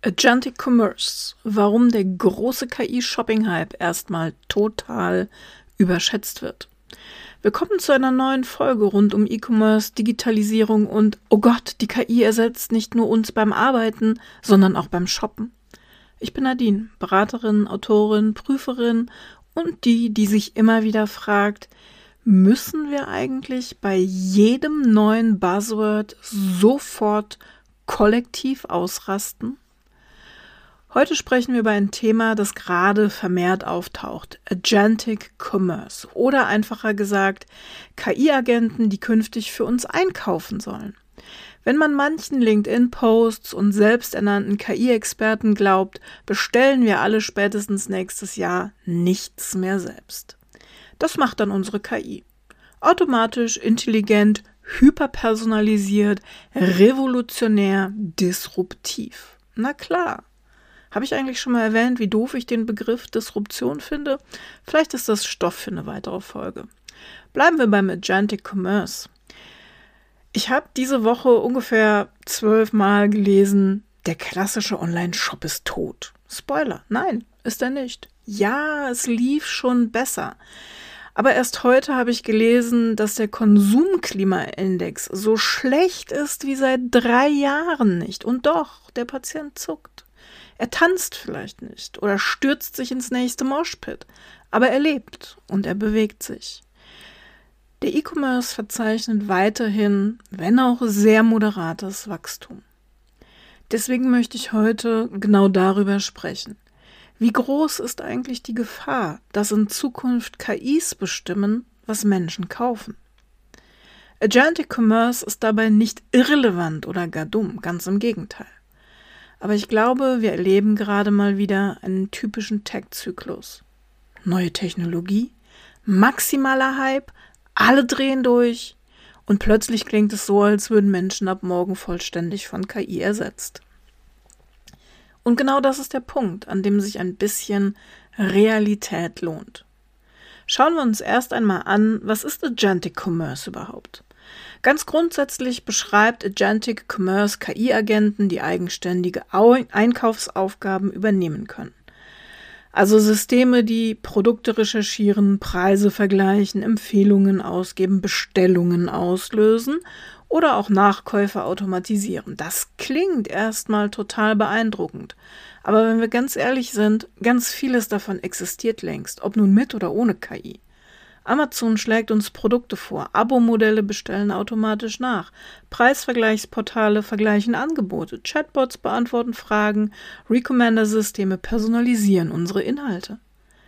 Agentic Commerce. Warum der große KI-Shopping-Hype erstmal total überschätzt wird. Willkommen zu einer neuen Folge rund um E-Commerce, Digitalisierung und oh Gott, die KI ersetzt nicht nur uns beim Arbeiten, sondern auch beim Shoppen. Ich bin Nadine, Beraterin, Autorin, Prüferin und die sich immer wieder fragt, müssen wir eigentlich bei jedem neuen Buzzword sofort kollektiv ausrasten? Heute sprechen wir über ein Thema, das gerade vermehrt auftaucht, Agentic Commerce oder einfacher gesagt KI-Agenten, die künftig für uns einkaufen sollen. Wenn man manchen LinkedIn-Posts und selbsternannten KI-Experten glaubt, bestellen wir alle spätestens nächstes Jahr nichts mehr selbst. Das macht dann unsere KI. Automatisch, intelligent, hyperpersonalisiert, revolutionär, disruptiv. Na klar. Habe ich eigentlich schon mal erwähnt, wie doof ich den Begriff Disruption finde? Vielleicht ist das Stoff für eine weitere Folge. Bleiben wir beim Agentic Commerce. Ich habe diese Woche ungefähr 12 Mal gelesen, der klassische Online-Shop ist tot. Spoiler, nein, ist er nicht. Ja, es lief schon besser. Aber erst heute habe ich gelesen, dass der Konsumklimaindex so schlecht ist wie seit 3 Jahren nicht. Und doch, der Patient zuckt. Er tanzt vielleicht nicht oder stürzt sich ins nächste Moshpit, aber er lebt und er bewegt sich. Der E-Commerce verzeichnet weiterhin, wenn auch sehr moderates Wachstum. Deswegen möchte ich heute genau darüber sprechen. Wie groß ist eigentlich die Gefahr, dass in Zukunft KIs bestimmen, was Menschen kaufen? Agentic Commerce ist dabei nicht irrelevant oder gar dumm, ganz im Gegenteil. Aber ich glaube, wir erleben gerade mal wieder einen typischen Tech-Zyklus. Neue Technologie, maximaler Hype, alle drehen durch und plötzlich klingt es so, als würden Menschen ab morgen vollständig von KI ersetzt. Und genau das ist der Punkt, an dem sich ein bisschen Realität lohnt. Schauen wir uns erst einmal an, was ist Agentic Commerce überhaupt? Ganz grundsätzlich beschreibt Agentic Commerce KI-Agenten, die eigenständige Einkaufsaufgaben übernehmen können. Also Systeme, die Produkte recherchieren, Preise vergleichen, Empfehlungen ausgeben, Bestellungen auslösen oder auch Nachkäufe automatisieren. Das klingt erstmal total beeindruckend. Aber wenn wir ganz ehrlich sind, ganz vieles davon existiert längst, ob nun mit oder ohne KI. Amazon schlägt uns Produkte vor, Abo-Modelle bestellen automatisch nach, Preisvergleichsportale vergleichen Angebote, Chatbots beantworten Fragen, Recommender-Systeme personalisieren unsere Inhalte.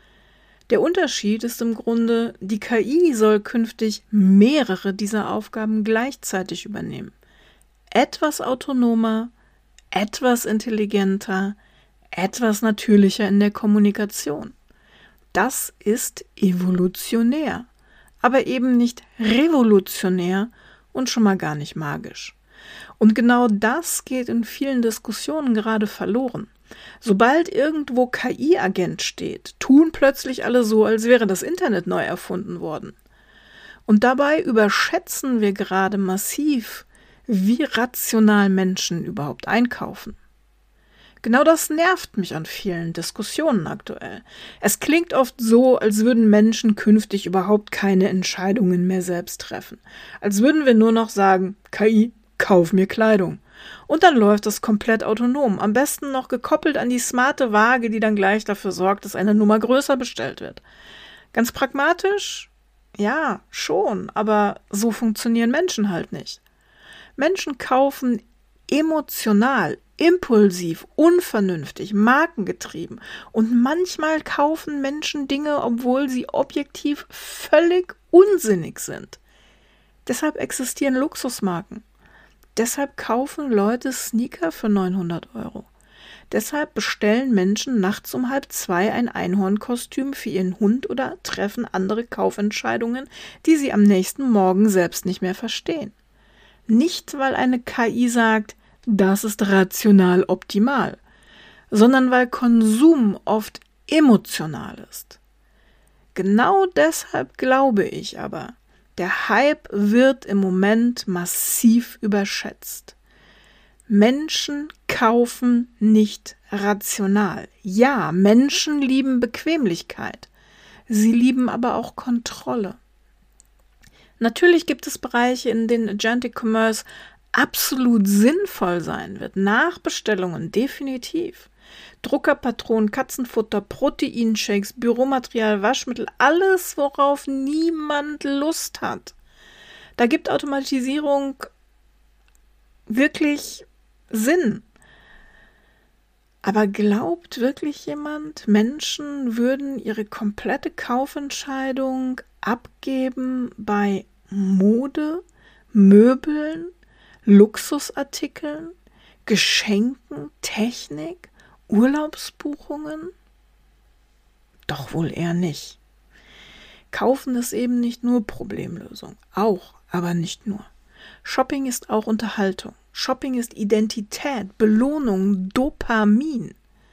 Der Unterschied ist im Grunde, die KI soll künftig mehrere dieser Aufgaben gleichzeitig übernehmen. Etwas autonomer, etwas intelligenter, etwas natürlicher in der Kommunikation. Das ist evolutionär, aber eben nicht revolutionär und schon mal gar nicht magisch. Und genau das geht in vielen Diskussionen gerade verloren. Sobald irgendwo KI-Agent steht, tun plötzlich alle so, als wäre das Internet neu erfunden worden. Und dabei überschätzen wir gerade massiv, wie rational Menschen überhaupt einkaufen. Genau das nervt mich an vielen Diskussionen aktuell. Es klingt oft so, als würden Menschen künftig überhaupt keine Entscheidungen mehr selbst treffen. Als würden wir nur noch sagen, KI, kauf mir Kleidung. Und dann läuft das komplett autonom. Am besten noch gekoppelt an die smarte Waage, die dann gleich dafür sorgt, dass eine Nummer größer bestellt wird. Ganz pragmatisch? Ja, schon, aber so funktionieren Menschen halt nicht. Menschen kaufen emotional, impulsiv, unvernünftig, markengetrieben. Und manchmal kaufen Menschen Dinge, obwohl sie objektiv völlig unsinnig sind. Deshalb existieren Luxusmarken. Deshalb kaufen Leute Sneaker für 900 €. Deshalb bestellen Menschen nachts um 1:30 ein Einhornkostüm für ihren Hund oder treffen andere Kaufentscheidungen, die sie am nächsten Morgen selbst nicht mehr verstehen. Nicht, weil eine KI sagt, das ist rational optimal, sondern weil Konsum oft emotional ist. Genau deshalb glaube ich aber, der Hype wird im Moment massiv überschätzt. Menschen kaufen nicht rational. Ja, Menschen lieben Bequemlichkeit. Sie lieben aber auch Kontrolle. Natürlich gibt es Bereiche, in denen Agentic Commerce absolut sinnvoll sein wird. Nachbestellungen, definitiv. Druckerpatronen, Katzenfutter, Proteinshakes, Büromaterial, Waschmittel, alles, worauf niemand Lust hat. Da gibt Automatisierung wirklich Sinn. Aber glaubt wirklich jemand, Menschen würden ihre komplette Kaufentscheidung abgeben bei Mode, Möbeln, Luxusartikeln, Geschenken, Technik, Urlaubsbuchungen? Doch wohl eher nicht. Kaufen ist eben nicht nur Problemlösung, auch, aber nicht nur. Shopping ist auch Unterhaltung. Shopping ist Identität, Belohnung, Dopamin.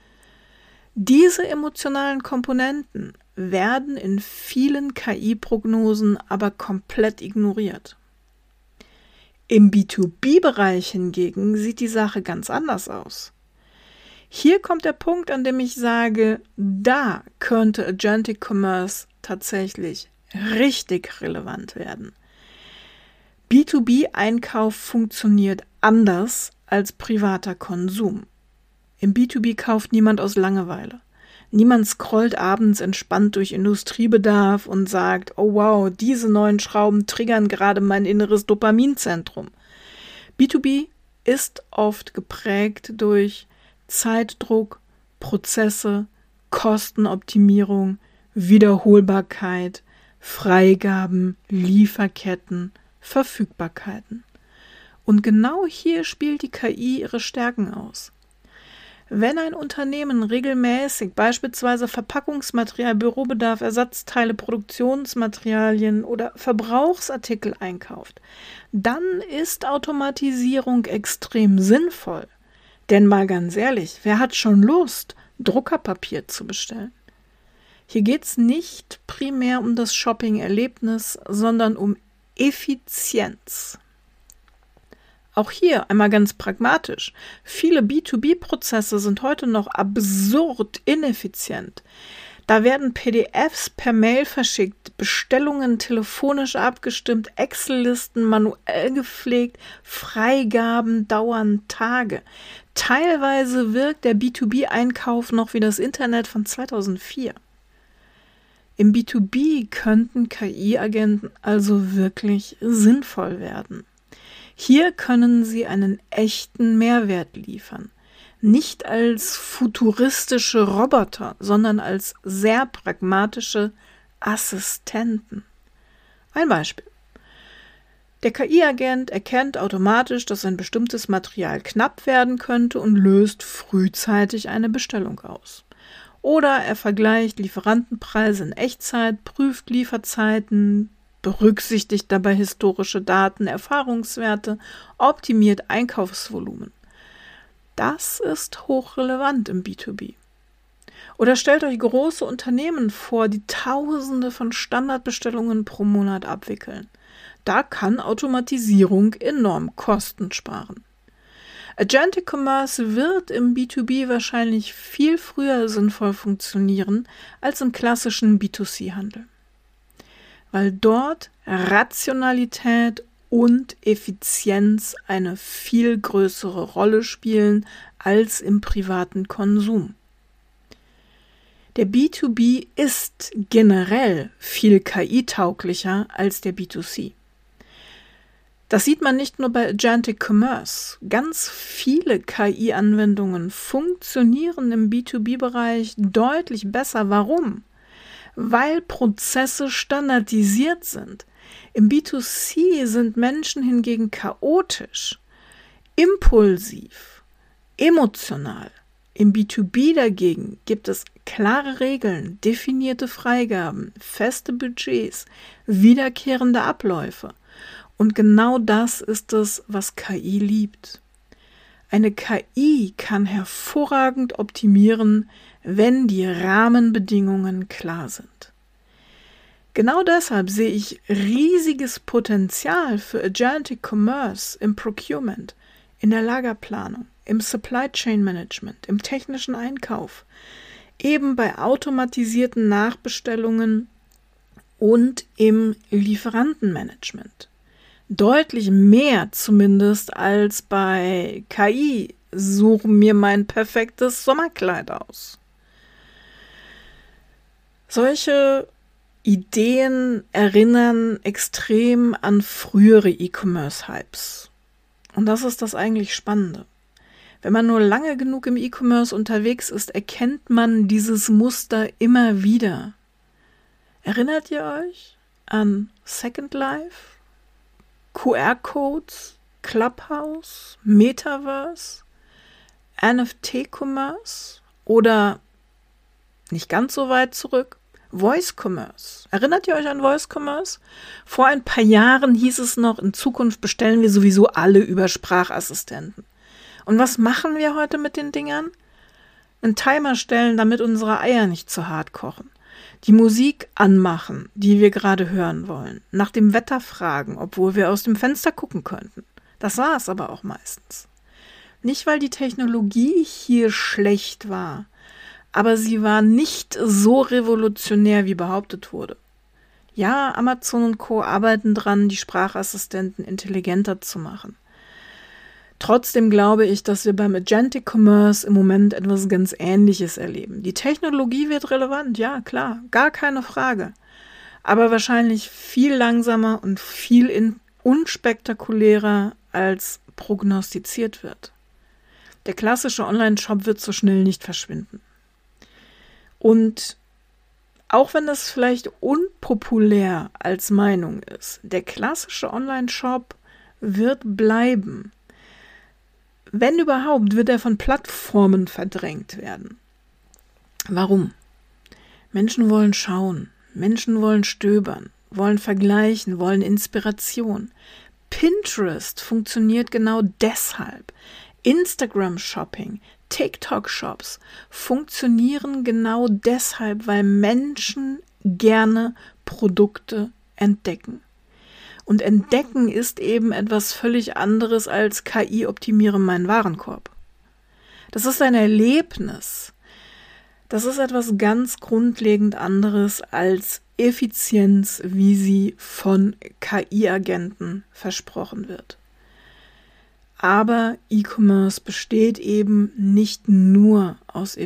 Diese emotionalen Komponenten werden in vielen KI-Prognosen aber komplett ignoriert. Im B2B-Bereich hingegen sieht die Sache ganz anders aus. Hier kommt der Punkt, an dem ich sage, da könnte Agentic Commerce tatsächlich richtig relevant werden. B2B-Einkauf funktioniert anders als privater Konsum. Im B2B kauft niemand aus Langeweile. Niemand scrollt abends entspannt durch Industriebedarf und sagt, oh wow, diese neuen Schrauben triggern gerade mein inneres Dopaminzentrum. B2B ist oft geprägt durch Zeitdruck, Prozesse, Kostenoptimierung, Wiederholbarkeit, Freigaben, Lieferketten, Verfügbarkeiten. Und genau hier spielt die KI ihre Stärken aus. Wenn ein Unternehmen regelmäßig beispielsweise Verpackungsmaterial, Bürobedarf, Ersatzteile, Produktionsmaterialien oder Verbrauchsartikel einkauft, dann ist Automatisierung extrem sinnvoll. Denn mal ganz ehrlich, wer hat schon Lust, Druckerpapier zu bestellen? Hier geht es nicht primär um das Shopping-Erlebnis, sondern um Effizienz. Auch hier einmal ganz pragmatisch. Viele B2B-Prozesse sind heute noch absurd ineffizient. Da werden PDFs per Mail verschickt, Bestellungen telefonisch abgestimmt, Excel-Listen manuell gepflegt, Freigaben dauern Tage. Teilweise wirkt der B2B-Einkauf noch wie das Internet von 2004. Im B2B könnten KI-Agenten also wirklich sinnvoll werden. Hier können sie einen echten Mehrwert liefern. Nicht als futuristische Roboter, sondern als sehr pragmatische Assistenten. Ein Beispiel. Der KI-Agent erkennt automatisch, dass ein bestimmtes Material knapp werden könnte und löst frühzeitig eine Bestellung aus. Oder er vergleicht Lieferantenpreise in Echtzeit, prüft Lieferzeiten, berücksichtigt dabei historische Daten, Erfahrungswerte, optimiert Einkaufsvolumen. Das ist hochrelevant im B2B. Oder stellt euch große Unternehmen vor, die Tausende von Standardbestellungen pro Monat abwickeln. Da kann Automatisierung enorm Kosten sparen. Agentic Commerce wird im B2B wahrscheinlich viel früher sinnvoll funktionieren als im klassischen B2C-Handel. Weil dort Rationalität und Effizienz eine viel größere Rolle spielen als im privaten Konsum. Der B2B ist generell viel KI-tauglicher als der B2C. Das sieht man nicht nur bei Agentic Commerce. Ganz viele KI-Anwendungen funktionieren im B2B-Bereich deutlich besser. Warum? Weil Prozesse standardisiert sind. Im B2C sind Menschen hingegen chaotisch, impulsiv, emotional. Im B2B dagegen gibt es klare Regeln, definierte Freigaben, feste Budgets, wiederkehrende Abläufe. Und genau das ist es, was KI liebt. Eine KI kann hervorragend optimieren, wenn die Rahmenbedingungen klar sind. Genau deshalb sehe ich riesiges Potenzial für Agentic Commerce im Procurement, in der Lagerplanung, im Supply Chain Management, im technischen Einkauf, eben bei automatisierten Nachbestellungen und im Lieferantenmanagement. Deutlich mehr zumindest als bei KI. Suche mir mein perfektes Sommerkleid aus. Solche Ideen erinnern extrem an frühere E-Commerce-Hypes. Und das ist das eigentlich Spannende. Wenn man nur lange genug im E-Commerce unterwegs ist, erkennt man dieses Muster immer wieder. Erinnert ihr euch an Second Life, QR-Codes, Clubhouse, Metaverse, NFT-Commerce oder nicht ganz so weit zurück, Voice Commerce. Erinnert ihr euch an Voice Commerce? Vor ein paar Jahren hieß es noch, in Zukunft bestellen wir sowieso alle über Sprachassistenten. Und was machen wir heute mit den Dingern? Einen Timer stellen, damit unsere Eier nicht zu hart kochen. Die Musik anmachen, die wir gerade hören wollen. Nach dem Wetter fragen, obwohl wir aus dem Fenster gucken könnten. Das war es aber auch meistens. Nicht, weil die Technologie hier schlecht war, aber sie war nicht so revolutionär, wie behauptet wurde. Ja, Amazon und Co. arbeiten dran, die Sprachassistenten intelligenter zu machen. Trotzdem glaube ich, dass wir beim Agentic Commerce im Moment etwas ganz Ähnliches erleben. Die Technologie wird relevant, ja klar, gar keine Frage. Aber wahrscheinlich viel langsamer und viel unspektakulärer als prognostiziert wird. Der klassische Online-Shop wird so schnell nicht verschwinden. Und auch wenn das vielleicht unpopulär als Meinung ist, der klassische Online-Shop wird bleiben. Wenn überhaupt, wird er von Plattformen verdrängt werden. Warum? Menschen wollen schauen, Menschen wollen stöbern, wollen vergleichen, wollen Inspiration. Pinterest funktioniert genau deshalb. Instagram-Shopping, TikTok-Shops funktionieren genau deshalb, weil Menschen gerne Produkte entdecken. Und entdecken ist eben etwas völlig anderes als KI optimiere meinen Warenkorb. Das ist ein Erlebnis. Das ist etwas ganz grundlegend anderes als Effizienz, wie sie von KI-Agenten versprochen wird. Aber E-Commerce besteht eben nicht nur aus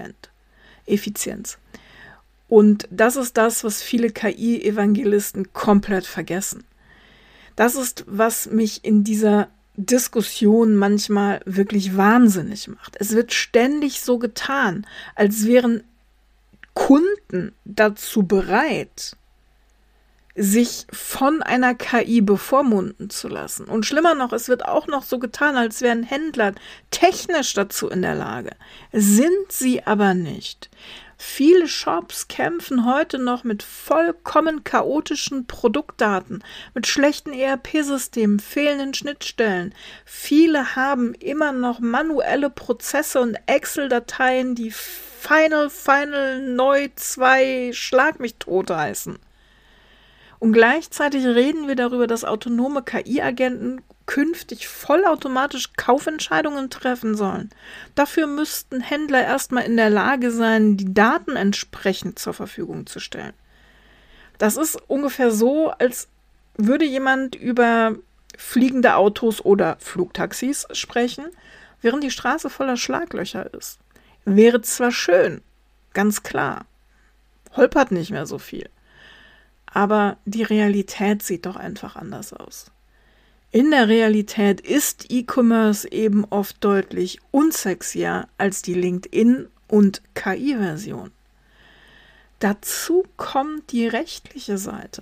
Effizienz. Und das ist das, was viele KI-Evangelisten komplett vergessen. Das ist, was mich in dieser Diskussion manchmal wirklich wahnsinnig macht. Es wird ständig so getan, als wären Kunden dazu bereit, sich von einer KI bevormunden zu lassen. Und schlimmer noch, es wird auch noch so getan, als wären Händler technisch dazu in der Lage. Sind sie aber nicht. Viele Shops kämpfen heute noch mit vollkommen chaotischen Produktdaten, mit schlechten ERP-Systemen, fehlenden Schnittstellen. Viele haben immer noch manuelle Prozesse und Excel-Dateien, die Final, neu 2, schlag mich tot heißen. Und gleichzeitig reden wir darüber, dass autonome KI-Agenten künftig vollautomatisch Kaufentscheidungen treffen sollen. Dafür müssten Händler erstmal in der Lage sein, die Daten entsprechend zur Verfügung zu stellen. Das ist ungefähr so, als würde jemand über fliegende Autos oder Flugtaxis sprechen, während die Straße voller Schlaglöcher ist. Wäre zwar schön, ganz klar, holpert nicht mehr so viel. Aber die Realität sieht doch einfach anders aus. In der Realität ist E-Commerce eben oft deutlich unsexier als die LinkedIn- und KI-Version. Dazu kommt die rechtliche Seite.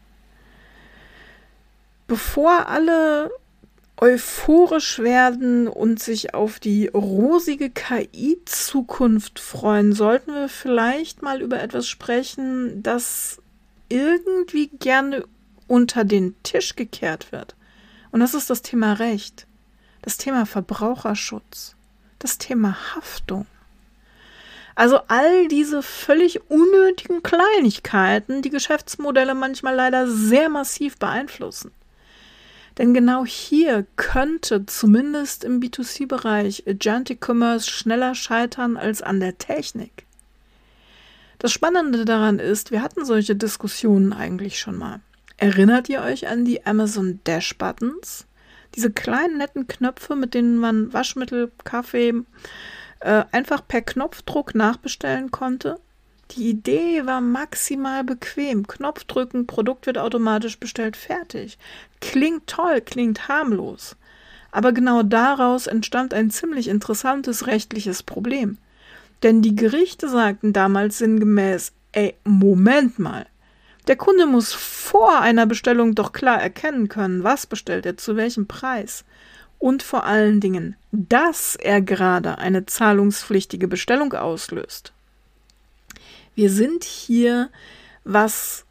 Bevor alle euphorisch werden und sich auf die rosige KI-Zukunft freuen, sollten wir vielleicht mal über etwas sprechen, das irgendwie gerne unter den Tisch gekehrt wird. Und das ist das Thema Recht, das Thema Verbraucherschutz, das Thema Haftung. Also all diese völlig unnötigen Kleinigkeiten, die Geschäftsmodelle manchmal leider sehr massiv beeinflussen. Denn genau hier könnte zumindest im B2C-Bereich Agentic Commerce schneller scheitern als an der Technik. Das Spannende daran ist, wir hatten solche Diskussionen eigentlich schon mal. Erinnert ihr euch an die Amazon Dash Buttons? Diese kleinen netten Knöpfe, mit denen man Waschmittel, Kaffee einfach per Knopfdruck nachbestellen konnte? Die Idee war maximal bequem. Knopf drücken, Produkt wird automatisch bestellt, fertig. Klingt toll, klingt harmlos. Aber genau daraus entstand ein ziemlich interessantes rechtliches Problem. Denn die Gerichte sagten damals sinngemäß, Moment mal. Der Kunde muss vor einer Bestellung doch klar erkennen können, was bestellt er, zu welchem Preis. Und vor allen Dingen, dass er gerade eine zahlungspflichtige Bestellung auslöst. Wir sind hier, was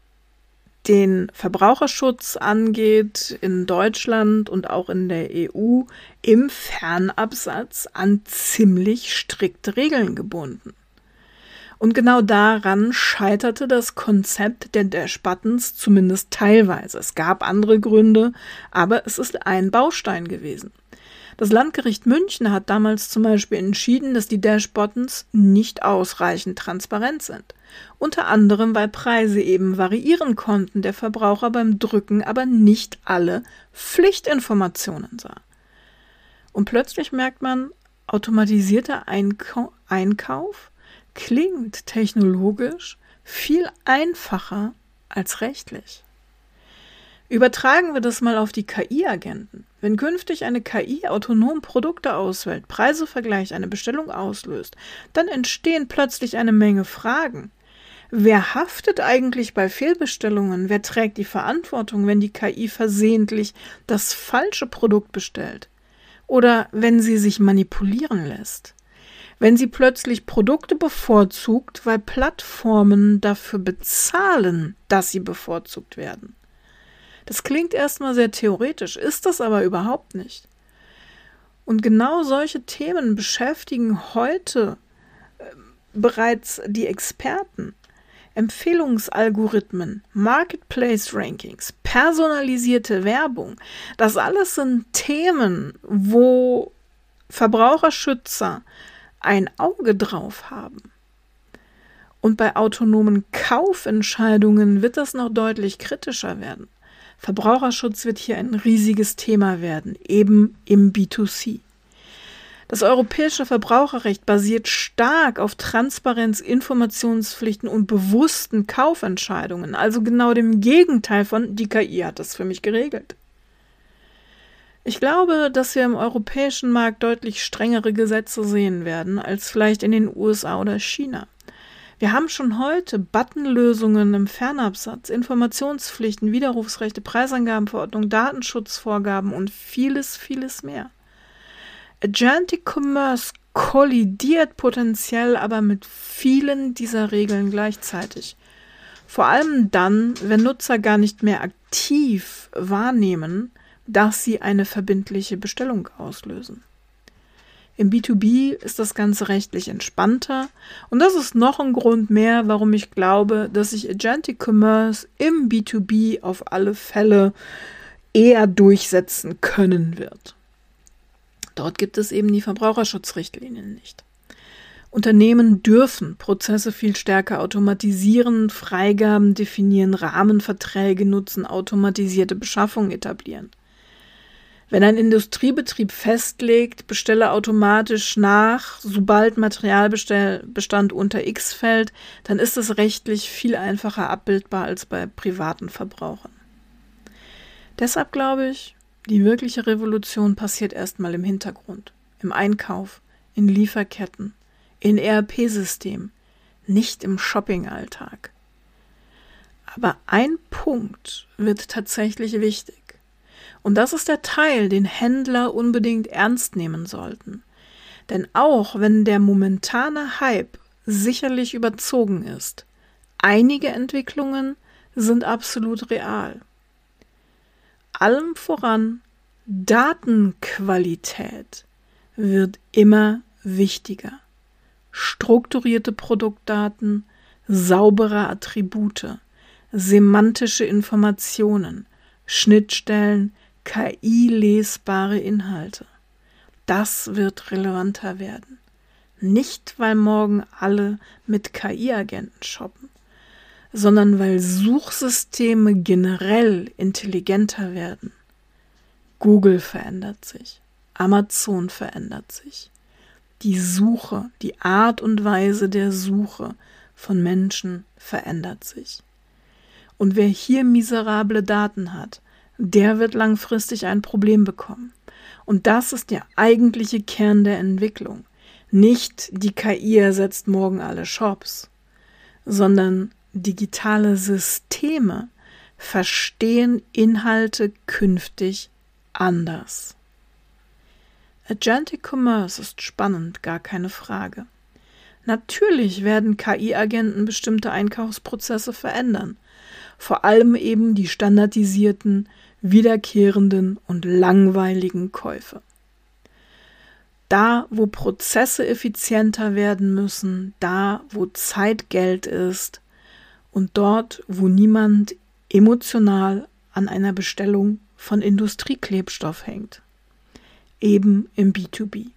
den Verbraucherschutz angeht, in Deutschland und auch in der EU im Fernabsatz an ziemlich strikte Regeln gebunden. Und genau daran scheiterte das Konzept der Dash-Buttons zumindest teilweise. Es gab andere Gründe, aber es ist ein Baustein gewesen. Das Landgericht München hat damals zum Beispiel entschieden, dass die Dash-Buttons nicht ausreichend transparent sind. Unter anderem, weil Preise eben variieren konnten, der Verbraucher beim Drücken aber nicht alle Pflichtinformationen sah. Und plötzlich merkt man, automatisierter Einkauf klingt technologisch viel einfacher als rechtlich. Übertragen wir das mal auf die KI-Agenten. Wenn künftig eine KI autonom Produkte auswählt, Preise vergleicht, eine Bestellung auslöst, dann entstehen plötzlich eine Menge Fragen. Wer haftet eigentlich bei Fehlbestellungen? Wer trägt die Verantwortung, wenn die KI versehentlich das falsche Produkt bestellt? Oder wenn sie sich manipulieren lässt? Wenn sie plötzlich Produkte bevorzugt, weil Plattformen dafür bezahlen, dass sie bevorzugt werden? Das klingt erstmal sehr theoretisch, ist das aber überhaupt nicht. Und genau solche Themen beschäftigen heute bereits die Experten. Empfehlungsalgorithmen, Marketplace-Rankings, personalisierte Werbung, das alles sind Themen, wo Verbraucherschützer ein Auge drauf haben. Und bei autonomen Kaufentscheidungen wird das noch deutlich kritischer werden. Verbraucherschutz wird hier ein riesiges Thema werden, eben im B2C. Das europäische Verbraucherrecht basiert stark auf Transparenz, Informationspflichten und bewussten Kaufentscheidungen, also genau dem Gegenteil von die KI hat das für mich geregelt. Ich glaube, dass wir im europäischen Markt deutlich strengere Gesetze sehen werden, als vielleicht in den USA oder China. Wir haben schon heute Buttonlösungen im Fernabsatz, Informationspflichten, Widerrufsrechte, Preisangabenverordnung, Datenschutzvorgaben und vieles, vieles mehr. Agentic Commerce kollidiert potenziell aber mit vielen dieser Regeln gleichzeitig. Vor allem dann, wenn Nutzer gar nicht mehr aktiv wahrnehmen, dass sie eine verbindliche Bestellung auslösen. Im B2B ist das Ganze rechtlich entspannter und das ist noch ein Grund mehr, warum ich glaube, dass sich Agentic Commerce im B2B auf alle Fälle eher durchsetzen können wird. Dort gibt es eben die Verbraucherschutzrichtlinien nicht. Unternehmen dürfen Prozesse viel stärker automatisieren, Freigaben definieren, Rahmenverträge nutzen, automatisierte Beschaffung etablieren. Wenn ein Industriebetrieb festlegt, bestelle automatisch nach, sobald Materialbestand unter X fällt, dann ist es rechtlich viel einfacher abbildbar als bei privaten Verbrauchern. Deshalb glaube ich, die wirkliche Revolution passiert erstmal im Hintergrund, im Einkauf, in Lieferketten, in ERP-Systemen, nicht im Shopping-Alltag. Aber ein Punkt wird tatsächlich wichtig. Und das ist der Teil, den Händler unbedingt ernst nehmen sollten. Denn auch wenn der momentane Hype sicherlich überzogen ist, einige Entwicklungen sind absolut real. Allem voran, Datenqualität wird immer wichtiger. Strukturierte Produktdaten, saubere Attribute, semantische Informationen, Schnittstellen, KI-lesbare Inhalte. Das wird relevanter werden. Nicht, weil morgen alle mit KI-Agenten shoppen, sondern weil Suchsysteme generell intelligenter werden. Google verändert sich, Amazon verändert sich. Die Suche, die Art und Weise der Suche von Menschen verändert sich. Und wer hier miserable Daten hat, der wird langfristig ein Problem bekommen. Und das ist der eigentliche Kern der Entwicklung. Nicht die KI ersetzt morgen alle Shops, sondern digitale Systeme verstehen Inhalte künftig anders. Agentic Commerce ist spannend, gar keine Frage. Natürlich werden KI-Agenten bestimmte Einkaufsprozesse verändern, vor allem eben die standardisierten, wiederkehrenden und langweiligen Käufe. Da, wo Prozesse effizienter werden müssen, da, wo Zeit Geld ist und dort, wo niemand emotional an einer Bestellung von Industrieklebstoff hängt. Eben im B2B.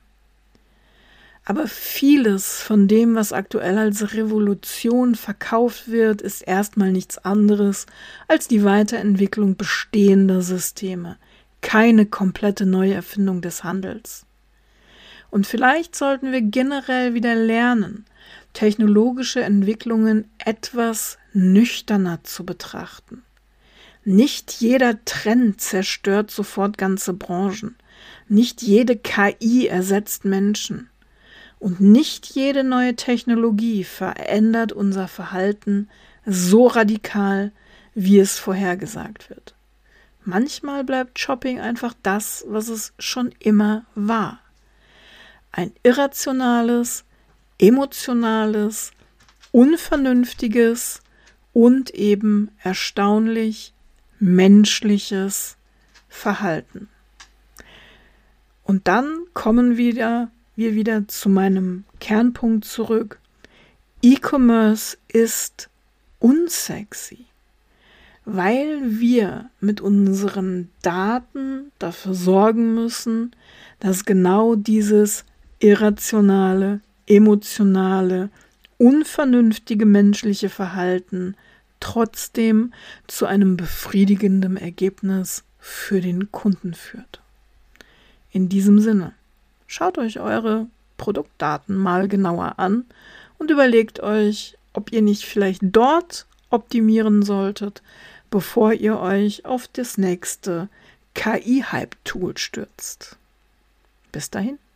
Aber vieles von dem, was aktuell als Revolution verkauft wird, ist erstmal nichts anderes als die Weiterentwicklung bestehender Systeme, keine komplette Neuerfindung des Handels. Und vielleicht sollten wir generell wieder lernen, technologische Entwicklungen etwas nüchterner zu betrachten. Nicht jeder Trend zerstört sofort ganze Branchen. Nicht jede KI ersetzt Menschen. Und nicht jede neue Technologie verändert unser Verhalten so radikal, wie es vorhergesagt wird. Manchmal bleibt Shopping einfach das, was es schon immer war. Ein irrationales, emotionales, unvernünftiges und eben erstaunlich menschliches Verhalten. Und dann kommen wir wieder zu meinem Kernpunkt zurück. E-Commerce ist unsexy, weil wir mit unseren Daten dafür sorgen müssen, dass genau dieses irrationale, emotionale, unvernünftige menschliche Verhalten trotzdem zu einem befriedigenden Ergebnis für den Kunden führt. In diesem Sinne, schaut euch eure Produktdaten mal genauer an und überlegt euch, ob ihr nicht vielleicht dort optimieren solltet, bevor ihr euch auf das nächste KI-Hype-Tool stürzt. Bis dahin.